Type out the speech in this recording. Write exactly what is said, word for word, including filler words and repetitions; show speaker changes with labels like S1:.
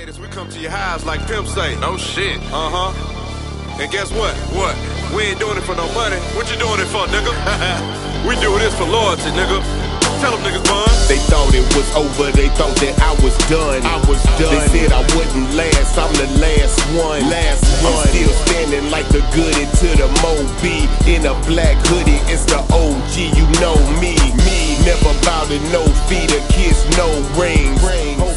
S1: Nowadays, we come to your house like Pimp say.
S2: No shit.
S1: Uh-huh. And guess what?
S2: What?
S1: We ain't doing it for no money. What you doing it for, nigga? We do this for loyalty, nigga. Tell them niggas, Bun.
S3: They thought it was over, they thought that I was done. I was done. They said I wouldn't last, I'm the last one. Last one. I'm still standing like the goodie to the Moby. In a black hoodie, it's the O G, you know me. Me, never bow to no feet or kiss no rings.